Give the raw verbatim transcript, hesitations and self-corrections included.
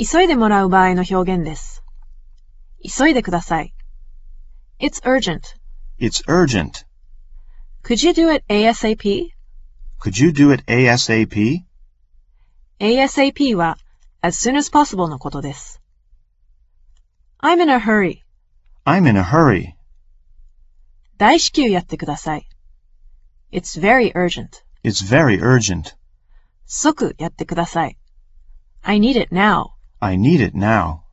急いでもらう場合の表現です。急いでください。It's urgent. It's urgent. Could you do it ASAP? Could you do it ASAP? ASAP は as soon as possible のことです。I'm in a hurry. I'm in a hurry. 大至急やってください。It's very urgent. It's very urgent. 即やってください。I need it now. I need it now.